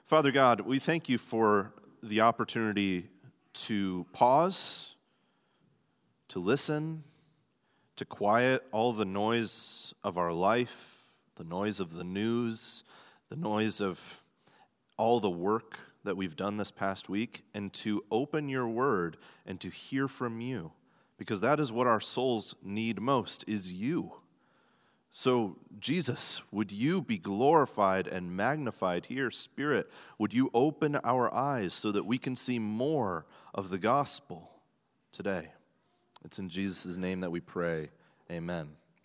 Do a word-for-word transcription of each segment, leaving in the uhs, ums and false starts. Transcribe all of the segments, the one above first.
Father God, we thank you for the opportunity to pause, to listen, to quiet all the noise of our life, the noise of the news, the noise of all the work that we've done this past week, and to open your word and to hear from you, because that is what our souls need most, is you. So, Jesus, would you be glorified and magnified here? Spirit, would you open our eyes so that we can see more of the gospel today? It's in Jesus' name that we pray. Amen.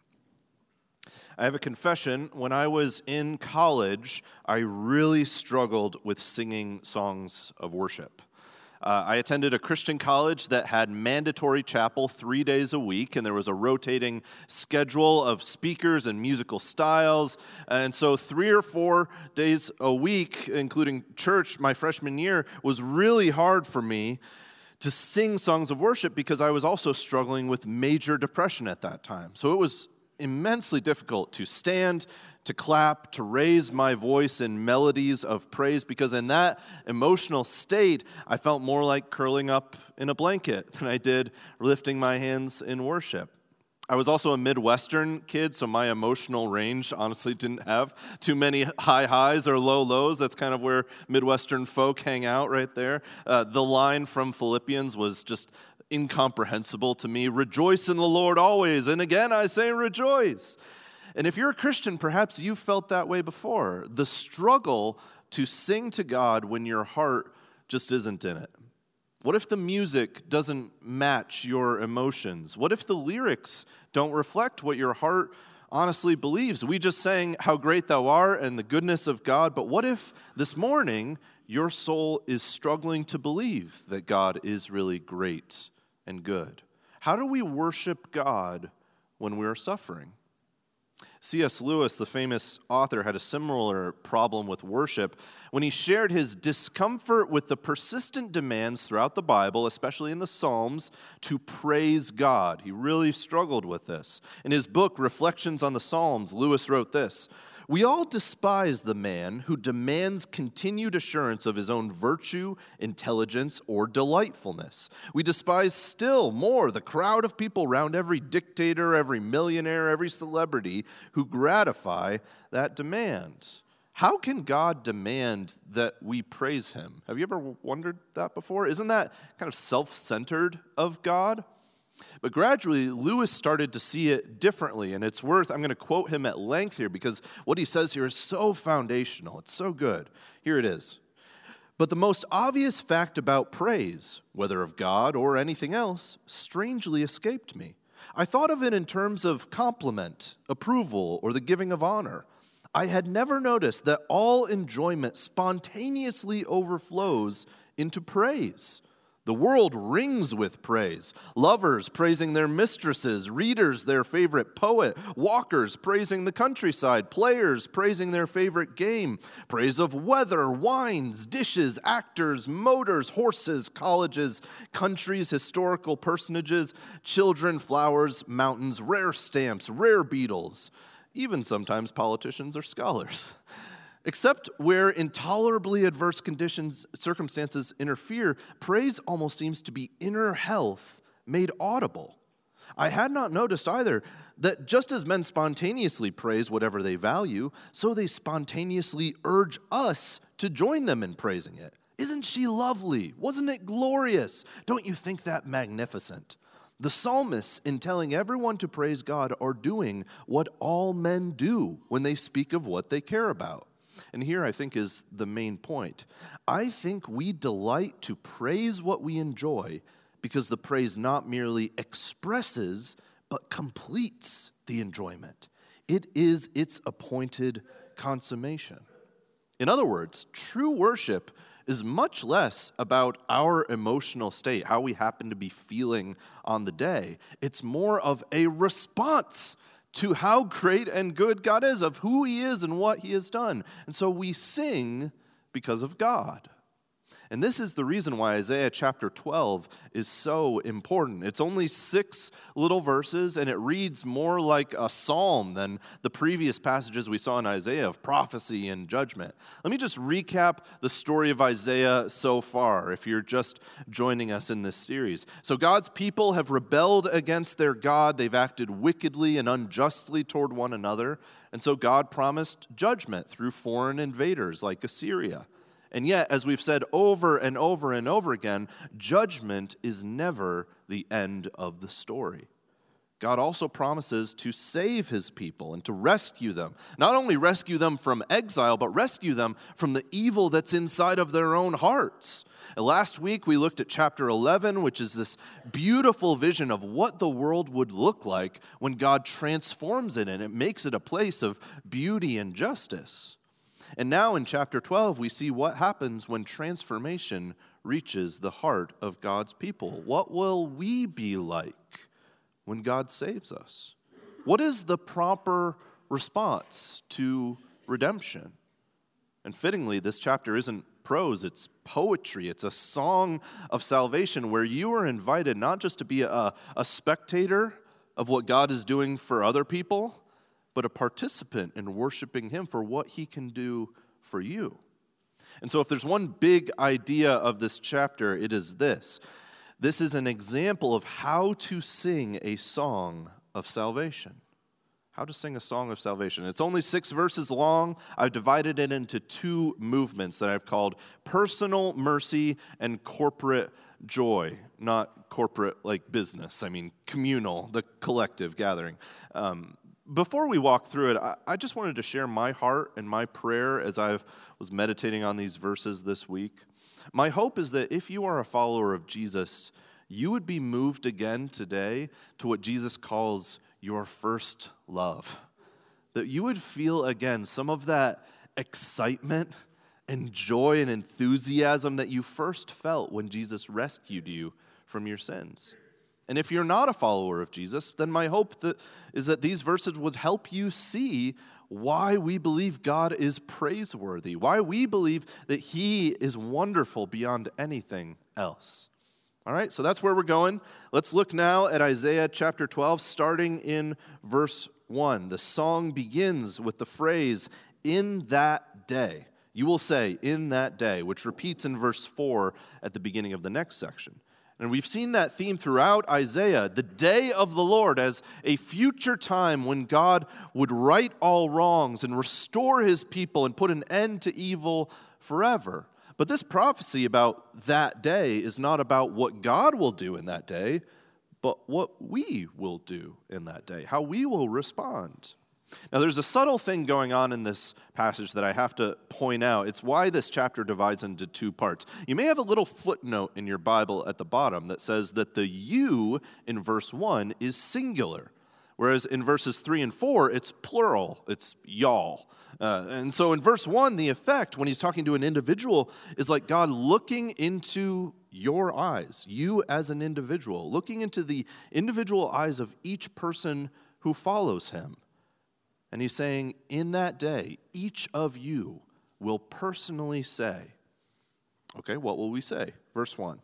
I have a confession. When I was in college, I really struggled with singing songs of worship. Uh, I attended a Christian college that had mandatory chapel three days a week, and there was a rotating schedule of speakers and musical styles. And so three or four days a week, including church, my freshman year, was really hard for me to sing songs of worship because I was also struggling with major depression at that time. So it was immensely difficult to stand, to clap, to raise my voice in melodies of praise, because in that emotional state, I felt more like curling up in a blanket than I did lifting my hands in worship. I was also a Midwestern kid, so my emotional range honestly didn't have too many high highs or low lows. That's kind of where Midwestern folk hang out right there. Uh, the line from Philippians was just incomprehensible to me. Rejoice in the Lord always, and again I say rejoice. And if you're a Christian, perhaps you've felt that way before. The struggle to sing to God when your heart just isn't in it. What if the music doesn't match your emotions? What if the lyrics don't reflect what your heart honestly believes? We just sang How Great Thou Art and the goodness of God, but what if this morning your soul is struggling to believe that God is really great and good? How do we worship God when we're suffering? C S Lewis, the famous author, had a similar problem with worship when he shared his discomfort with the persistent demands throughout the Bible, especially in the Psalms, to praise God. He really struggled with this. In his book, Reflections on the Psalms, Lewis wrote this: "We all despise the man who demands continued assurance of his own virtue, intelligence, or delightfulness. We despise still more the crowd of people around every dictator, every millionaire, every celebrity who gratify that demand." How can God demand that we praise him? Have you ever wondered that before? Isn't that kind of self-centered of God? But gradually, Lewis started to see it differently, and it's worth, I'm going to quote him at length here because what he says here is so foundational. It's so good. Here it is. "But the most obvious fact about praise, whether of God or anything else, strangely escaped me. I thought of it in terms of compliment, approval, or the giving of honor. I had never noticed that all enjoyment spontaneously overflows into praise. The world rings with praise. Lovers praising their mistresses, readers their favorite poet, walkers praising the countryside, players praising their favorite game, praise of weather, wines, dishes, actors, motors, horses, colleges, countries, historical personages, children, flowers, mountains, rare stamps, rare beetles, even sometimes politicians or scholars. Except where intolerably adverse conditions, circumstances interfere, praise almost seems to be inner health made audible. I had not noticed either that just as men spontaneously praise whatever they value, so they spontaneously urge us to join them in praising it. Isn't she lovely? Wasn't it glorious? Don't you think that magnificent? The psalmists, in telling everyone to praise God, are doing what all men do when they speak of what they care about. And here, I think, is the main point. I think we delight to praise what we enjoy because the praise not merely expresses, but completes the enjoyment. It is its appointed consummation. In other words, true worship is much less about our emotional state, how we happen to be feeling on the day. It's more of a response to how great and good God is, of who he is and what he has done. And so we sing because of God. And this is the reason why Isaiah chapter twelve is so important. It's only six little verses, and it reads more like a psalm than the previous passages we saw in Isaiah of prophecy and judgment. Let me just recap the story of Isaiah so far, if you're just joining us in this series. So God's people have rebelled against their God. They've acted wickedly and unjustly toward one another. And so God promised judgment through foreign invaders like Assyria. And yet, as we've said over and over and over again, judgment is never the end of the story. God also promises to save his people and to rescue them. Not only rescue them from exile, but rescue them from the evil that's inside of their own hearts. And last week, we looked at chapter eleven, which is this beautiful vision of what the world would look like when God transforms it and it makes it a place of beauty and justice. And now in chapter twelve, we see what happens when transformation reaches the heart of God's people. What will we be like when God saves us? What is the proper response to redemption? And fittingly, this chapter isn't prose, it's poetry. It's a song of salvation where you are invited not just to be a, a spectator of what God is doing for other people, but a participant in worshiping him for what he can do for you. And so if there's one big idea of this chapter, it is this. This is an example of how to sing a song of salvation. How to sing a song of salvation. It's only six verses long. I've divided it into two movements that I've called personal mercy and corporate joy. Not corporate like business. I mean communal, the collective gathering. Um, Before we walk through it, I just wanted to share my heart and my prayer as I was meditating on these verses this week. My hope is that if you are a follower of Jesus, you would be moved again today to what Jesus calls your first love. That you would feel again some of that excitement and joy and enthusiasm that you first felt when Jesus rescued you from your sins. And if you're not a follower of Jesus, then my hope that is that these verses would help you see why we believe God is praiseworthy, why we believe that he is wonderful beyond anything else. All right, so that's where we're going. Let's look now at Isaiah chapter twelve, starting in verse one. The song begins with the phrase, "in that day." You will say, "in that day," which repeats in verse four at the beginning of the next section. And we've seen that theme throughout Isaiah, the day of the Lord, as a future time when God would right all wrongs and restore his people and put an end to evil forever. But this prophecy about that day is not about what God will do in that day, but what we will do in that day, how we will respond. Now, there's a subtle thing going on in this passage that I have to point out. It's why this chapter divides into two parts. You may have a little footnote in your Bible at the bottom that says that the you in verse one is singular, whereas in verses three and four, it's plural. It's y'all. Uh, and so in verse one, the effect, when he's talking to an individual, is like God looking into your eyes, you as an individual, looking into the individual eyes of each person who follows him. And he's saying, in that day, each of you will personally say, okay, what will we say? Verse one,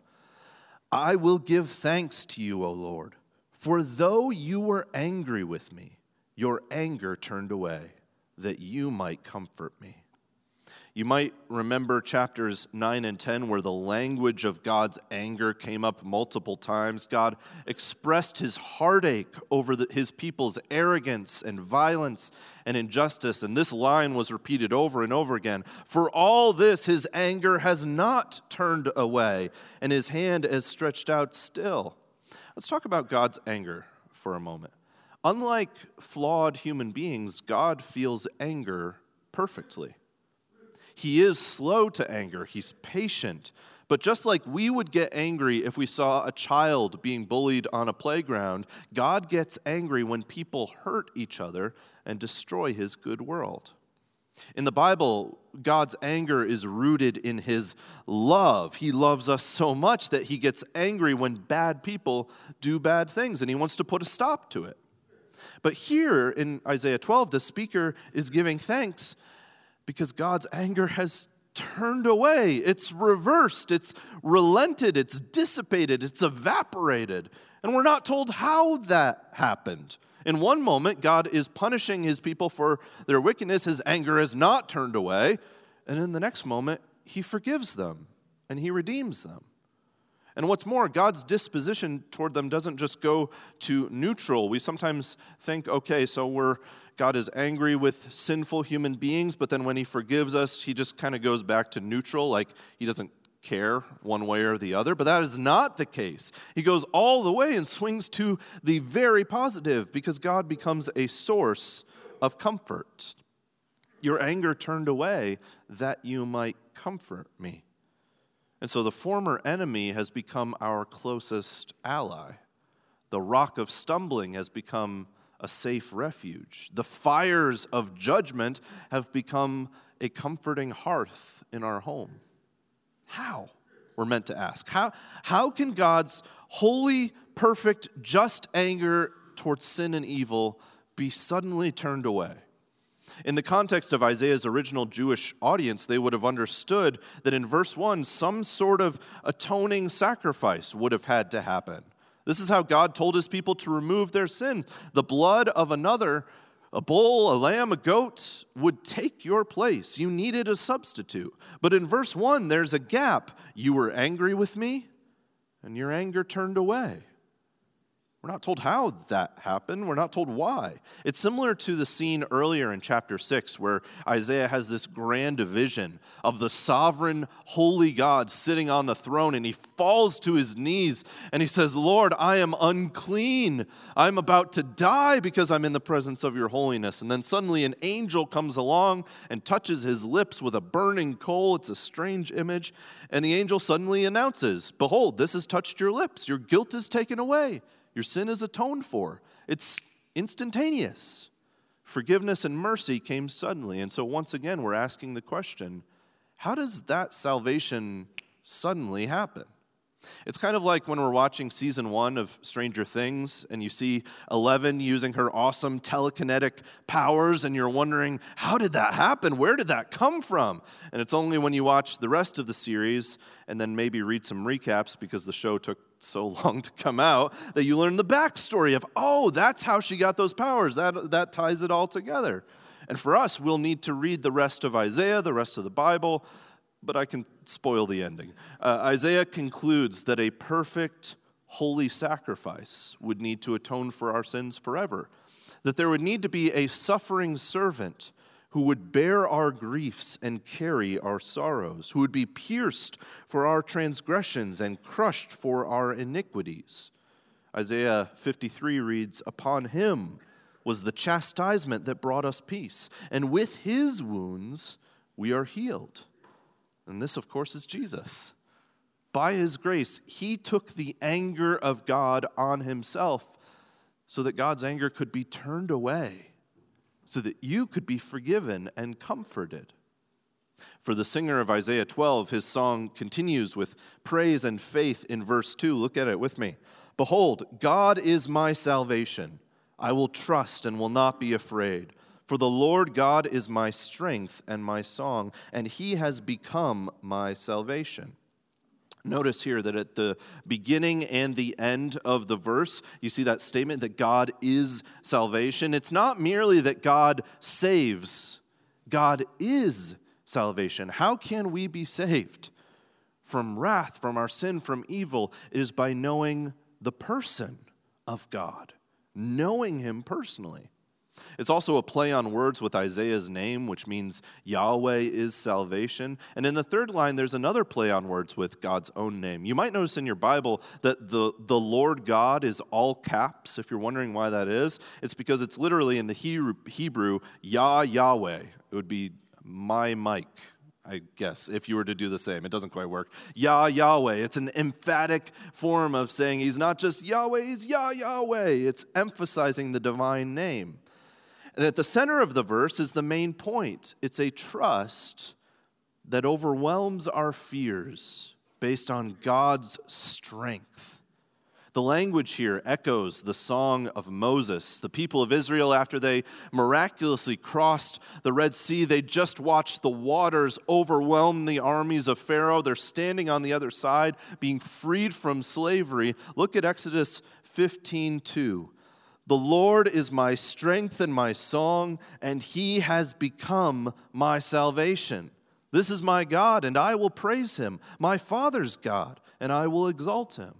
"I will give thanks to you, O Lord, for though you were angry with me, your anger turned away, that you might comfort me." You might remember chapters nine and ten where the language of God's anger came up multiple times. God expressed his heartache over the, his people's arrogance and violence and injustice, and this line was repeated over and over again. For all this, his anger has not turned away, and his hand is stretched out still. Let's talk about God's anger for a moment. Unlike flawed human beings, God feels anger perfectly. He is slow to anger. He's patient. But just like we would get angry if we saw a child being bullied on a playground, God gets angry when people hurt each other and destroy his good world. In the Bible, God's anger is rooted in his love. He loves us so much that he gets angry when bad people do bad things, and he wants to put a stop to it. But here in Isaiah twelve, the speaker is giving thanks because God's anger has turned away. It's reversed. It's relented. It's dissipated. It's evaporated. And we're not told how that happened. In one moment, God is punishing his people for their wickedness. His anger is not turned away. And in the next moment, he forgives them and he redeems them. And what's more, God's disposition toward them doesn't just go to neutral. We sometimes think, okay, so we're God is angry with sinful human beings, but then when he forgives us, he just kind of goes back to neutral, like he doesn't care one way or the other. But that is not the case. He goes all the way and swings to the very positive, because God becomes a source of comfort. Your anger turned away that you might comfort me. And so the former enemy has become our closest ally. The rock of stumbling has become a safe refuge. The fires of judgment have become a comforting hearth in our home. How? We're meant to ask. How, how can God's holy, perfect, just anger towards sin and evil be suddenly turned away? In the context of Isaiah's original Jewish audience, they would have understood that in verse one, some sort of atoning sacrifice would have had to happen. This is how God told his people to remove their sin. The blood of another, a bull, a lamb, a goat, would take your place. You needed a substitute. But in verse one, there's a gap. You were angry with me, and your anger turned away. We're not told how that happened. We're not told why. It's similar to the scene earlier in chapter six where Isaiah has this grand vision of the sovereign, holy God sitting on the throne, and he falls to his knees and he says, Lord, I am unclean. I'm about to die because I'm in the presence of your holiness. And then suddenly an angel comes along and touches his lips with a burning coal. It's a strange image. And the angel suddenly announces, behold, this has touched your lips. Your guilt is taken away. Your sin is atoned for. It's instantaneous. Forgiveness and mercy came suddenly. And so once again, we're asking the question, how does that salvation suddenly happen? It's kind of like when we're watching season one of Stranger Things and you see Eleven using her awesome telekinetic powers and you're wondering, how did that happen? Where did that come from? And it's only when you watch the rest of the series and then maybe read some recaps because the show took so long to come out that you learn the backstory of, oh, that's how she got those powers. That, that ties it all together. And for us, we'll need to read the rest of Isaiah, the rest of the Bible, but I can spoil the ending. Uh, Isaiah concludes that a perfect, holy sacrifice would need to atone for our sins forever, that there would need to be a suffering servant who would bear our griefs and carry our sorrows, who would be pierced for our transgressions and crushed for our iniquities. Isaiah fifty-three reads, upon him was the chastisement that brought us peace, and with his wounds we are healed. And this, of course, is Jesus. By his grace, he took the anger of God on himself so that God's anger could be turned away, so that you could be forgiven and comforted. For the singer of Isaiah twelve, his song continues with praise and faith in verse two. Look at it with me. Behold, God is my salvation. I will trust and will not be afraid. For the Lord God is my strength and my song, and he has become my salvation. Notice here that at the beginning and the end of the verse, you see that statement that God is salvation. It's not merely that God saves. God is salvation. How can we be saved from wrath, from our sin, from evil? It is by knowing the person of God, knowing him personally. It's also a play on words with Isaiah's name, which means Yahweh is salvation. And in the third line, there's another play on words with God's own name. You might notice in your Bible that the, the Lord God is all caps. If you're wondering why that is, it's because it's literally in the Hebrew, Hebrew Yah Yahweh. It would be my Mike, I guess, if you were to do the same. It doesn't quite work. Yah Yahweh. It's an emphatic form of saying he's not just Yahweh, he's Yah Yahweh. It's emphasizing the divine name. And at the center of the verse is the main point. It's a trust that overwhelms our fears based on God's strength. The language here echoes the song of Moses. The people of Israel, after they miraculously crossed the Red Sea, they just watched the waters overwhelm the armies of Pharaoh. They're standing on the other side, being freed from slavery. Look at Exodus fifteen two. The Lord is my strength and my song, and he has become my salvation. This is my God, and I will praise him, my Father's God, and I will exalt him.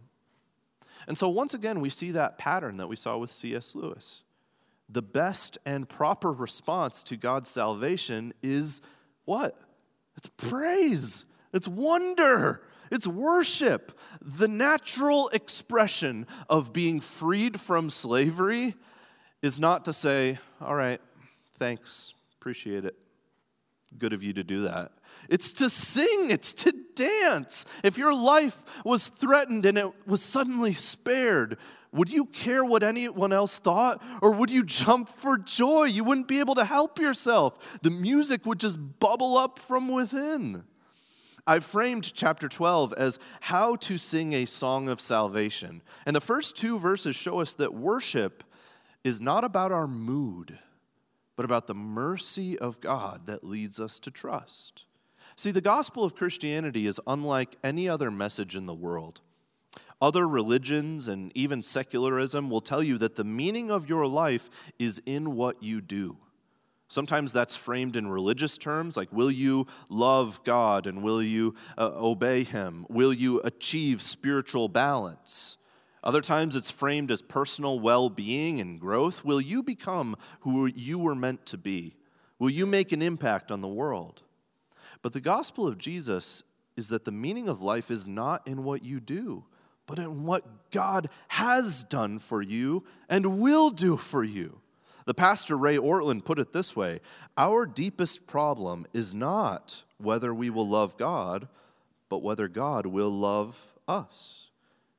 And so once again, we see that pattern that we saw with C S Lewis. The best and proper response to God's salvation is what? It's praise. It's wonder. It's worship. The natural expression of being freed from slavery is not to say, all right, thanks, appreciate it. Good of you to do that. It's to sing, it's to dance. If your life was threatened and it was suddenly spared, would you care what anyone else thought? Or would you jump for joy? You wouldn't be able to help yourself. The music would just bubble up from within. I've framed chapter twelve as how to sing a song of salvation. And the first two verses show us that worship is not about our mood, but about the mercy of God that leads us to trust. See, the gospel of Christianity is unlike any other message in the world. Other religions and even secularism will tell you that the meaning of your life is in what you do. Sometimes that's framed in religious terms, like will you love God and will you uh, obey him? Will you achieve spiritual balance? Other times it's framed as personal well-being and growth. Will you become who you were meant to be? Will you make an impact on the world? But the gospel of Jesus is that the meaning of life is not in what you do, but in what God has done for you and will do for you. The pastor Ray Ortlund put it this way: our deepest problem is not whether we will love God, but whether God will love us.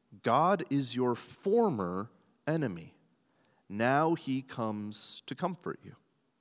God is your former enemy. Now he comes to comfort you.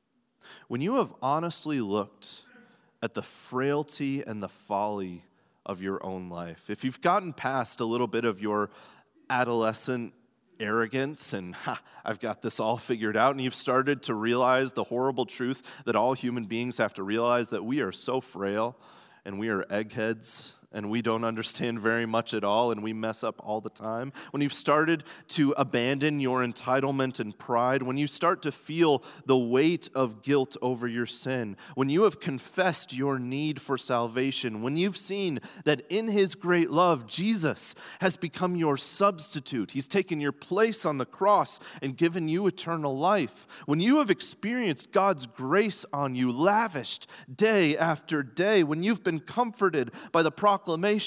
When you have honestly looked at the frailty and the folly of your own life, if you've gotten past a little bit of your adolescent arrogance and ha, I've got this all figured out, and you've started to realize the horrible truth that all human beings have to realize, that we are so frail and we are eggheads and we don't understand very much at all and we mess up all the time. When you've started to abandon your entitlement and pride, when you start to feel the weight of guilt over your sin, when you have confessed your need for salvation, when you've seen that in his great love, Jesus has become your substitute. He's taken your place on the cross and given you eternal life. When you have experienced God's grace on you, lavished day after day, when you've been comforted by the proclamation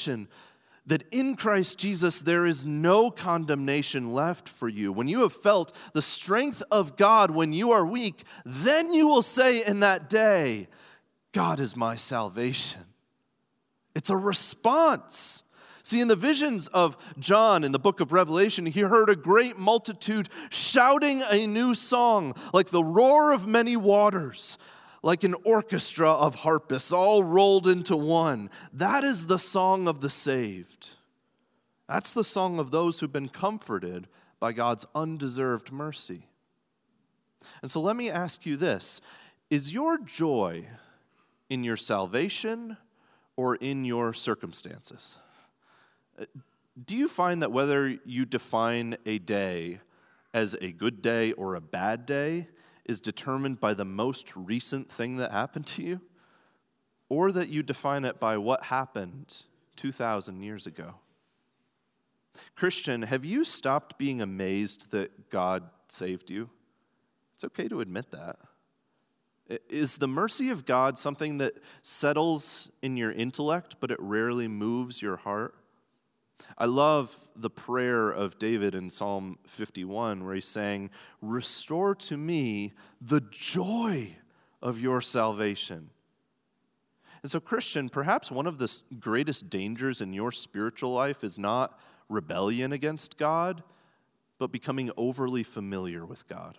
that in Christ Jesus there is no condemnation left for you, when you have felt the strength of God when you are weak, then you will say in that day, God is my salvation. It's a response. See, in the visions of John in the book of Revelation, he heard a great multitude shouting a new song, like the roar of many waters, like an orchestra of harpists all rolled into one. That is the song of the saved. That's the song of those who've been comforted by God's undeserved mercy. And so let me ask you this: is your joy in your salvation or in your circumstances? Do you find that whether you define a day as a good day or a bad day is determined by the most recent thing that happened to you? Or that you define it by what happened two thousand years ago? Christian, have you stopped being amazed that God saved you? It's okay to admit that. Is the mercy of God something that settles in your intellect, but it rarely moves your heart? I love the prayer of David in Psalm fifty-one, where he's saying, "Restore to me the joy of your salvation." And so, Christian, perhaps one of the greatest dangers in your spiritual life is not rebellion against God, but becoming overly familiar with God.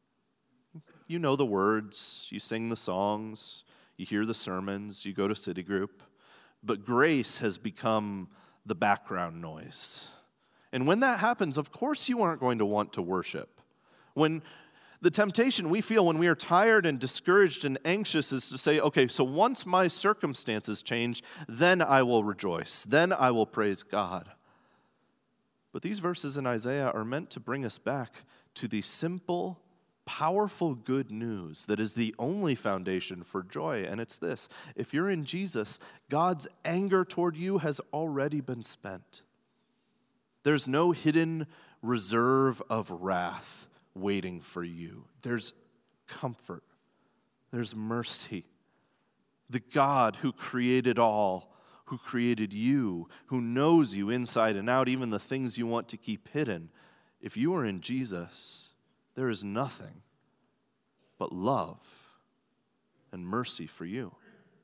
You know the words, you sing the songs, you hear the sermons, you go to city group, but grace has become the background noise. And when that happens, of course you aren't going to want to worship. When the temptation we feel when we are tired and discouraged and anxious is to say, okay, so once my circumstances change, then I will rejoice. Then I will praise God. But these verses in Isaiah are meant to bring us back to the simple, powerful good news that is the only foundation for joy. And it's this: if you're in Jesus, God's anger toward you has already been spent. There's no hidden reserve of wrath waiting for you. There's comfort. There's mercy. The God who created all, who created you, who knows you inside and out, even the things you want to keep hidden. If you are in Jesus, there is nothing but love and mercy for you.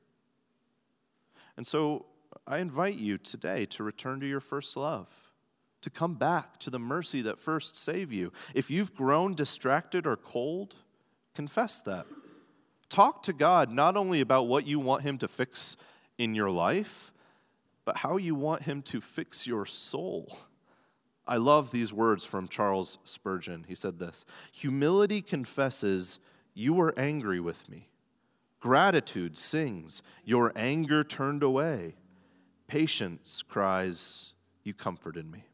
And so I invite you today to return to your first love, to come back to the mercy that first saved you. If you've grown distracted or cold, confess that. Talk to God not only about what you want him to fix in your life, but how you want him to fix your soul. I love these words from Charles Spurgeon. He said this: humility confesses, you were angry with me. Gratitude sings, your anger turned away. Patience cries, you comforted me.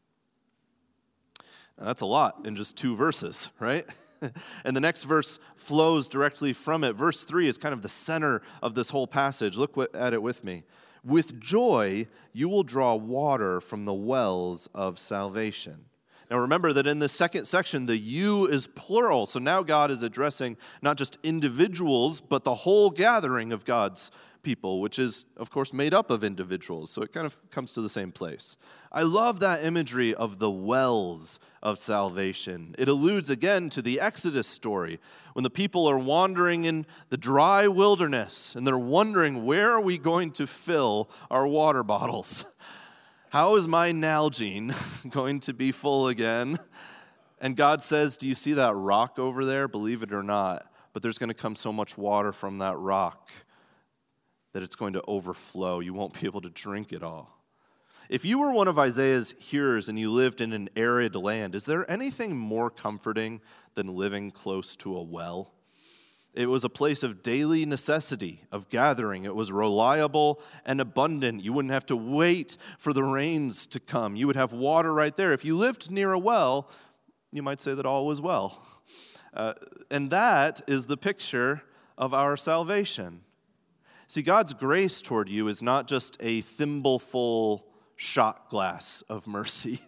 Now, that's a lot in just two verses, right? And the next verse flows directly from it. Verse three is kind of the center of this whole passage. Look at it with me. With joy, you will draw water from the wells of salvation. Now remember that in this second section, the you is plural. So now God is addressing not just individuals, but the whole gathering of God's people, which is, of course, made up of individuals. So it kind of comes to the same place. I love that imagery of the wells of salvation. It alludes again to the Exodus story, when the people are wandering in the dry wilderness, and they're wondering, where are we going to fill our water bottles? How is my Nalgene going to be full again? And God says, do you see that rock over there? Believe it or not, but there's going to come so much water from that rock that it's going to overflow. You won't be able to drink it all. If you were one of Isaiah's hearers and you lived in an arid land, is there anything more comforting than living close to a well? It was a place of daily necessity, of gathering. It was reliable and abundant. You wouldn't have to wait for the rains to come. You would have water right there. If you lived near a well, you might say that all was well. Uh, and that is the picture of our salvation. See, God's grace toward you is not just a thimbleful shot glass of mercy,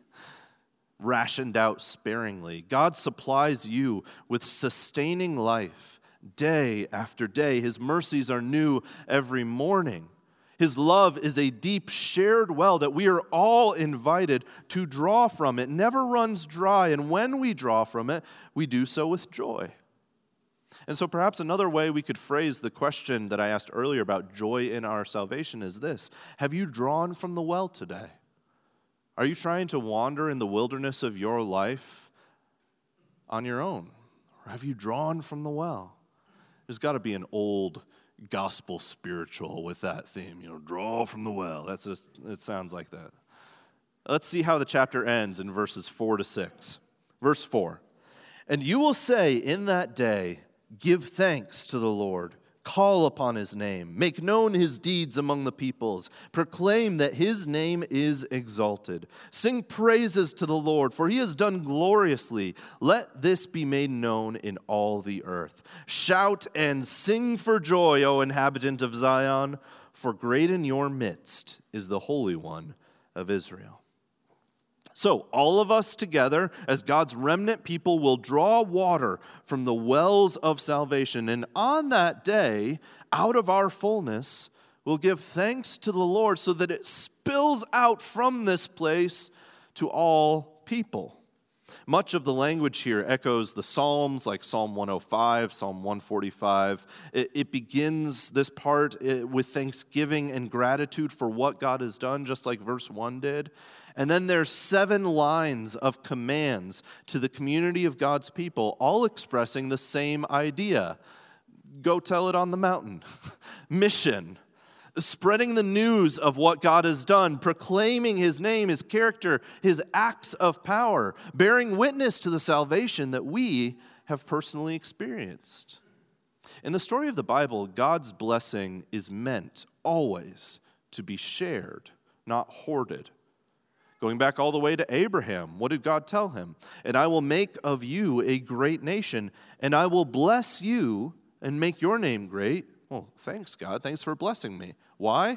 rationed out sparingly. God supplies you with sustaining life day after day. His mercies are new every morning. His love is a deep shared well that we are all invited to draw from. It never runs dry, and when we draw from it, we do so with joy. And so perhaps another way we could phrase the question that I asked earlier about joy in our salvation is this: have you drawn from the well today? Are you trying to wander in the wilderness of your life on your own? Or have you drawn from the well? There's got to be an old gospel spiritual with that theme, you know, draw from the well. That's just, it sounds like that. Let's see how the chapter ends in verses four to six. Verse four, and you will say in that day, give thanks to the Lord, call upon his name, make known his deeds among the peoples, proclaim that his name is exalted. Sing praises to the Lord, for he has done gloriously. Let this be made known in all the earth. Shout and sing for joy, O inhabitant of Zion, for great in your midst is the Holy One of Israel. So all of us together, as God's remnant people, will draw water from the wells of salvation. And on that day, out of our fullness, we'll give thanks to the Lord so that it spills out from this place to all people. Much of the language here echoes the Psalms, like Psalm one oh five, Psalm one forty-five. It, it begins this part with thanksgiving and gratitude for what God has done, just like verse one did. And then there's seven lines of commands to the community of God's people, all expressing the same idea. Go tell it on the mountain. Mission. spreading the news of what God has done, proclaiming his name, his character, his acts of power, bearing witness to the salvation that we have personally experienced. In the story of the Bible, God's blessing is meant always to be shared, not hoarded. Going back all the way to Abraham, what did God tell him? And I will make of you a great nation, and I will bless you and make your name great. Well, thanks, God. Thanks for blessing me. Why?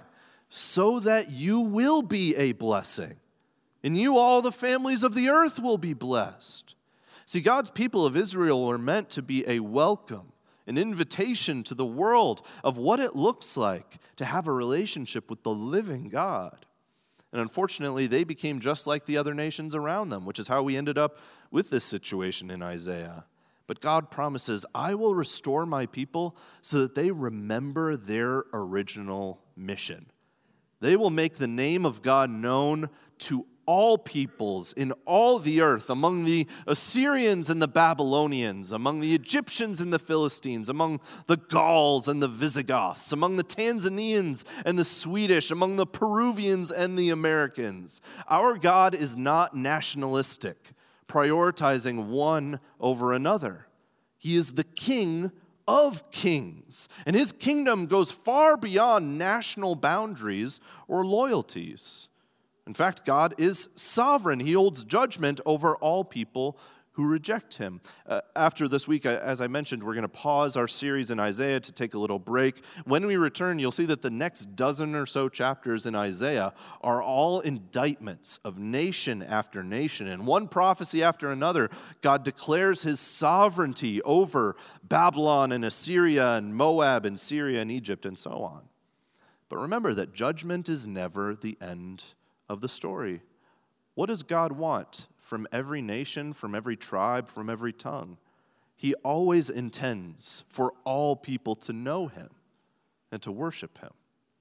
So that you will be a blessing. In you all the families of the earth will be blessed. See, God's people of Israel were meant to be a welcome, an invitation to the world of what it looks like to have a relationship with the living God. And unfortunately, they became just like the other nations around them, which is how we ended up with this situation in Isaiah. But God promises, I will restore my people so that they remember their original mission. They will make the name of God known to all peoples in all the earth, among the Assyrians and the Babylonians, among the Egyptians and the Philistines, among the Gauls and the Visigoths, among the Tanzanians and the Swedish, among the Peruvians and the Americans. Our God is not nationalistic, prioritizing one over another. He is the King of kings, and his kingdom goes far beyond national boundaries or loyalties. In fact, God is sovereign. He holds judgment over all people who reject him. Uh, after this week, as I mentioned, we're going to pause our series in Isaiah to take a little break. When we return, you'll see that the next dozen or so chapters in Isaiah are all indictments of nation after nation. And one prophecy after another, God declares his sovereignty over Babylon and Assyria and Moab and Syria and Egypt and so on. But remember that judgment is never the end of the story. What does God want from every nation, from every tribe, from every tongue? He always intends for all people to know him and to worship him.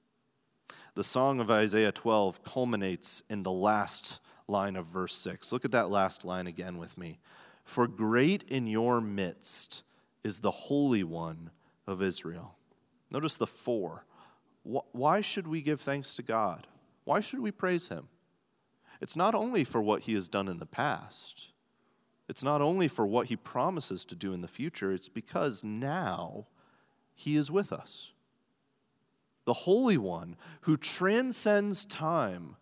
The song of Isaiah twelve culminates in the last line of verse six. Look at that last line again with me. For great in your midst is the Holy One of Israel. Notice the for. Why should we give thanks to God? Why should we praise him? It's not only for what he has done in the past. It's not only for what he promises to do in the future. It's because now he is with us. The Holy One who transcends time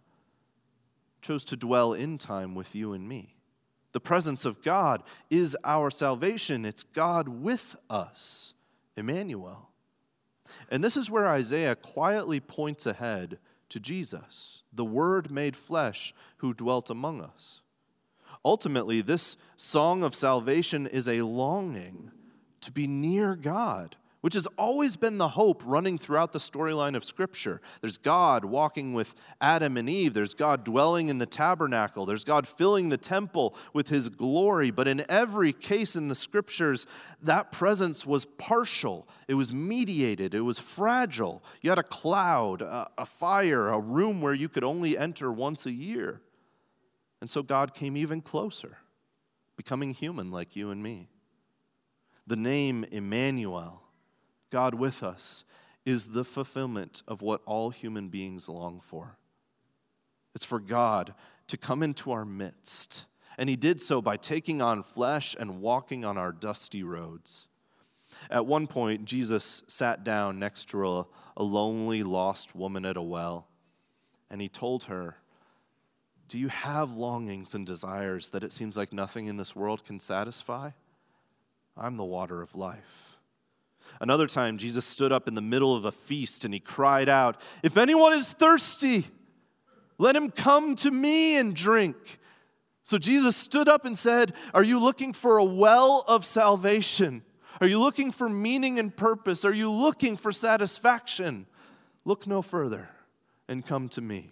chose to dwell in time with you and me. The presence of God is our salvation. It's God with us, Emmanuel. And this is where Isaiah quietly points ahead to Jesus, the Word made flesh who dwelt among us. Ultimately, this song of salvation is a longing to be near God, which has always been the hope running throughout the storyline of Scripture. There's God walking with Adam and Eve. There's God dwelling in the tabernacle. There's God filling the temple with his glory. But in every case in the Scriptures, that presence was partial. It was mediated. It was fragile. You had a cloud, a, a fire, a room where you could only enter once a year. And so God came even closer, becoming human like you and me. The name Emmanuel, God with us, is the fulfillment of what all human beings long for. It's for God to come into our midst, and he did so by taking on flesh and walking on our dusty roads. At one point, Jesus sat down next to a, a lonely, lost woman at a well, and he told her, "Do you have longings and desires that it seems like nothing in this world can satisfy? I'm the water of life." Another time, Jesus stood up in the middle of a feast and he cried out, "If anyone is thirsty, let him come to me and drink." So Jesus stood up and said, are you looking for a well of salvation? Are you looking for meaning and purpose? Are you looking for satisfaction? Look no further and come to me.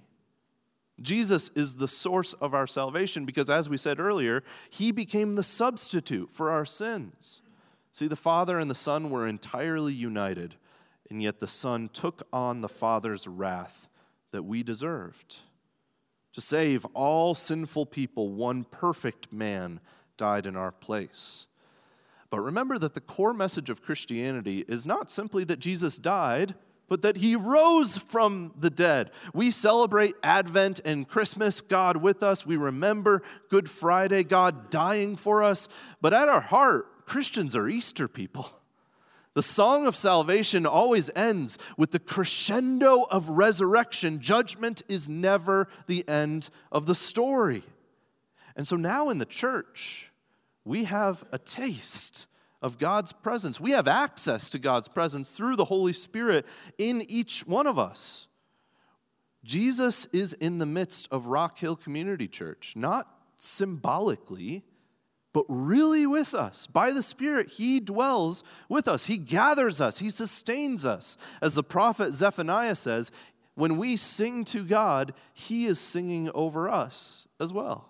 Jesus is the source of our salvation because, as we said earlier, he became the substitute for our sins. See, the Father and the Son were entirely united, and yet the Son took on the Father's wrath that we deserved. To save all sinful people, one perfect man died in our place. But remember that the core message of Christianity is not simply that Jesus died, but that he rose from the dead. We celebrate Advent and Christmas, God with us. We remember Good Friday, God dying for us. But at our heart, Christians are Easter people. The song of salvation always ends with the crescendo of resurrection. Judgment is never the end of the story. And so now in the church, we have a taste of God's presence. We have access to God's presence through the Holy Spirit in each one of us. Jesus is in the midst of Rock Hill Community Church, not symbolically, but really with us. By the Spirit, he dwells with us. He gathers us. He sustains us. As the prophet Zephaniah says, when we sing to God, he is singing over us as well.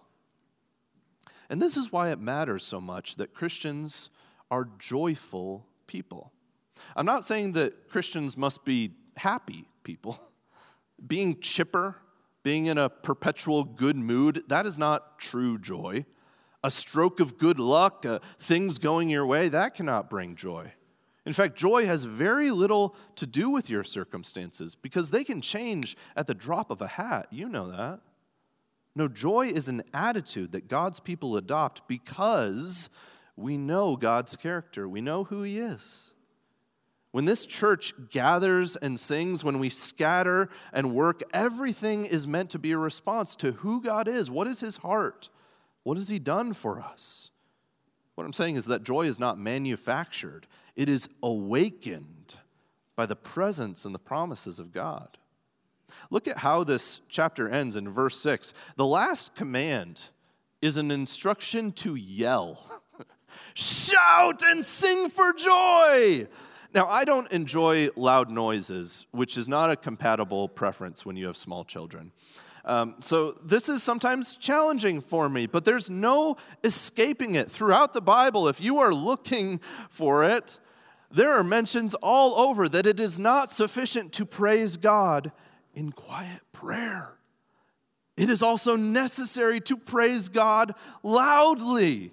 And this is why it matters so much that Christians are joyful people. I'm not saying that Christians must be happy people. Being chipper, being in a perpetual good mood, that is not true joy. A stroke of good luck, uh, things going your way, that cannot bring joy. In fact, joy has very little to do with your circumstances because they can change at the drop of a hat. You know that. No, joy is an attitude that God's people adopt because we know God's character. We know who he is. When this church gathers and sings, when we scatter and work, everything is meant to be a response to who God is. What is his heart? What has he done for us? What I'm saying is that joy is not manufactured. It is awakened by the presence and the promises of God. Look at how this chapter ends in verse six. The last command is an instruction to yell. Shout and sing for joy. Now, I don't enjoy loud noises, which is not a compatible preference when you have small children. Um, so this is sometimes challenging for me, but there's no escaping it. Throughout the Bible, if you are looking for it, there are mentions all over that it is not sufficient to praise God in quiet prayer. It is also necessary to praise God loudly.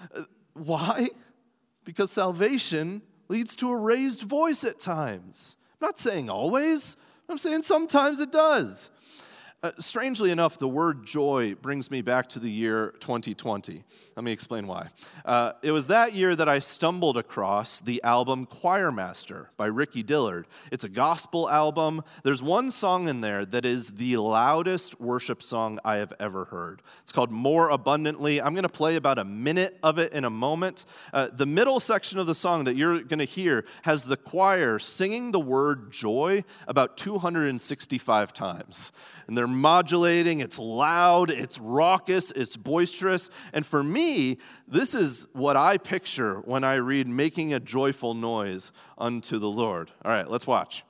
Why? Because salvation leads to a raised voice at times. I'm not saying always. I'm saying sometimes it does. Uh, strangely enough, the word joy brings me back to the year twenty twenty. Let me explain why. Uh, it was that year that I stumbled across the album Choir Master by Ricky Dillard. It's a gospel album. There's one song in there that is the loudest worship song I have ever heard. It's called More Abundantly. I'm going to play about a minute of it in a moment. Uh, the middle section of the song that you're going to hear has the choir singing the word joy about two hundred sixty-five times. And they're modulating, it's loud, it's raucous, it's boisterous. And for me, this is what I picture when I read making a joyful noise unto the Lord. All right, let's watch.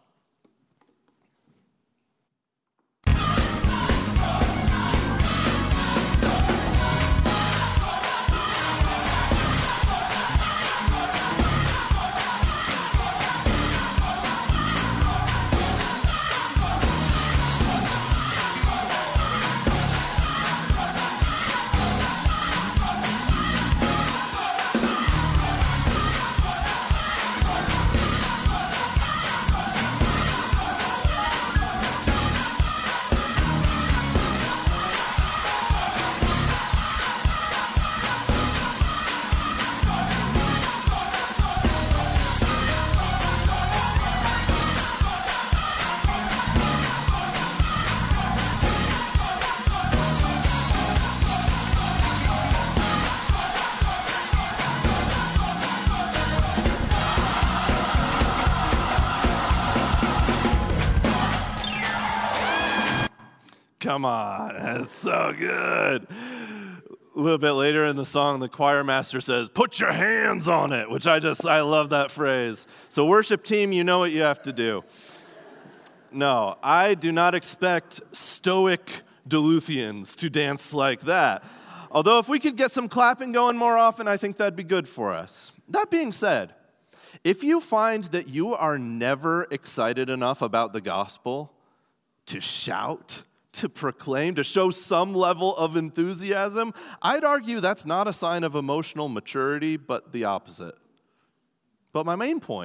Come on, that's so good. A little bit later in the song, the choir master says, put your hands on it, which I just, I love that phrase. So worship team, you know what you have to do. No, I do not expect stoic Duluthians to dance like that. Although if we could get some clapping going more often, I think that'd be good for us. That being said, if you find that you are never excited enough about the gospel to shout, to proclaim, to show some level of enthusiasm, I'd argue that's not a sign of emotional maturity, but the opposite. But my main point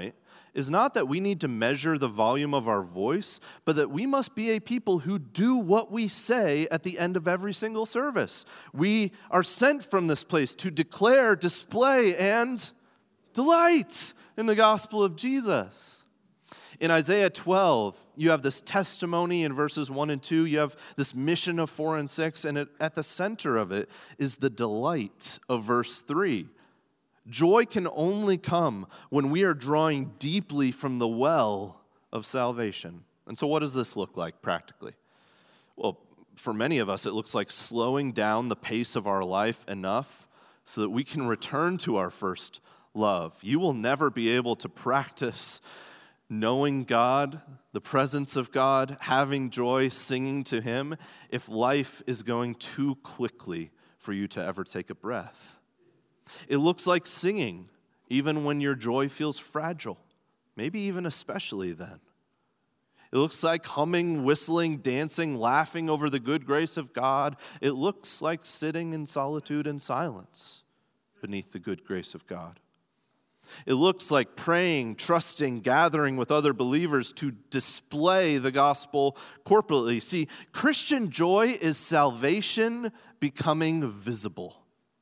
is not that we need to measure the volume of our voice, but that we must be a people who do what we say at the end of every single service. We are sent from this place to declare, display, and delight in the gospel of Jesus. In Isaiah twelve, you have this testimony in verses one and two. You have this mission of four and six, and it, at the center of it is the delight of verse three. Joy can only come when we are drawing deeply from the well of salvation. And so what does this look like practically? Well, for many of us, it looks like slowing down the pace of our life enough so that we can return to our first love. You will never be able to practice knowing God, the presence of God, having joy, singing to Him, if life is going too quickly for you to ever take a breath. It looks like singing, even when your joy feels fragile, maybe even especially then. It looks like humming, whistling, dancing, laughing over the good grace of God. It looks like sitting in solitude and silence beneath the good grace of God. It looks like praying, trusting, gathering with other believers to display the gospel corporately. See, Christian joy is salvation becoming visible.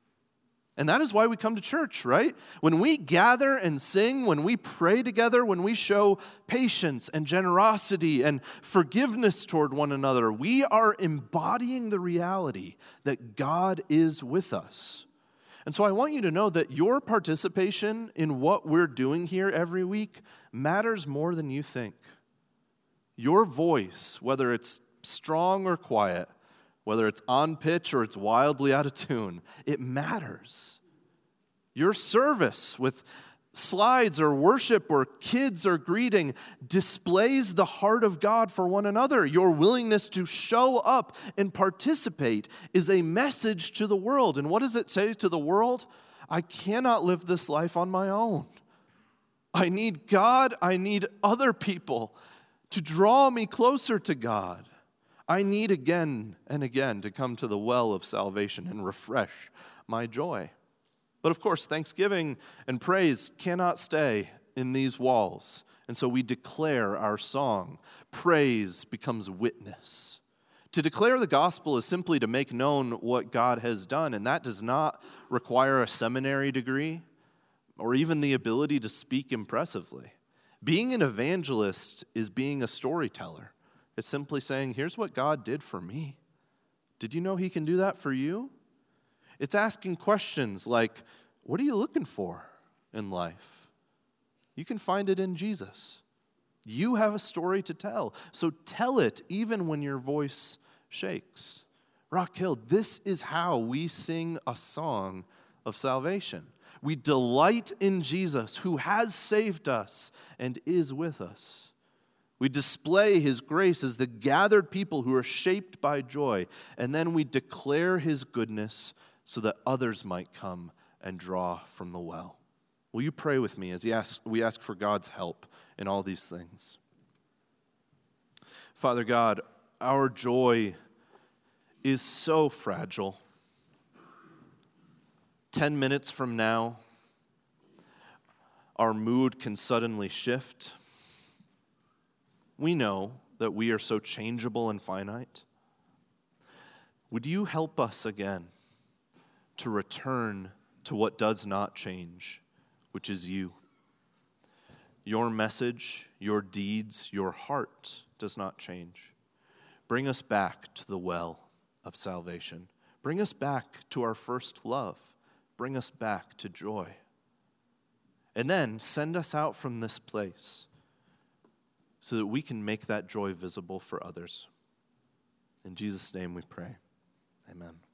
And that is why we come to church, right? When we gather and sing, when we pray together, when we show patience and generosity and forgiveness toward one another, we are embodying the reality that God is with us. And so I want you to know that your participation in what we're doing here every week matters more than you think. Your voice, whether it's strong or quiet, whether it's on pitch or it's wildly out of tune, it matters. Your service with slides or worship or kids or greeting displays the heart of God for one another. Your willingness to show up and participate is a message to the world. And what does it say to the world? I cannot live this life on my own. I need God. I need other people to draw me closer to God. I need again and again to come to the well of salvation and refresh my joy. But of course, thanksgiving and praise cannot stay in these walls. And so we declare our song. Praise becomes witness. To declare the gospel is simply to make known what God has done, and that does not require a seminary degree or even the ability to speak impressively. Being an evangelist is being a storyteller. It's simply saying, here's what God did for me. Did you know He can do that for you? It's asking questions like, what are you looking for in life? You can find it in Jesus. You have a story to tell, so tell it even when your voice shakes. Rock Hill, this is how we sing a song of salvation. We delight in Jesus, who has saved us and is with us. We display His grace as the gathered people who are shaped by joy, and then we declare His goodness so that others might come and draw from the well. Will you pray with me as he asks, we ask for God's help in all these things? Father God, our joy is so fragile. Ten minutes from now, our mood can suddenly shift. We know that we are so changeable and finite. Would you help us again to return to what does not change, which is you? Your message, your deeds, your heart does not change. Bring us back to the well of salvation. Bring us back to our first love. Bring us back to joy. And then send us out from this place so that we can make that joy visible for others. In Jesus' name we pray. Amen.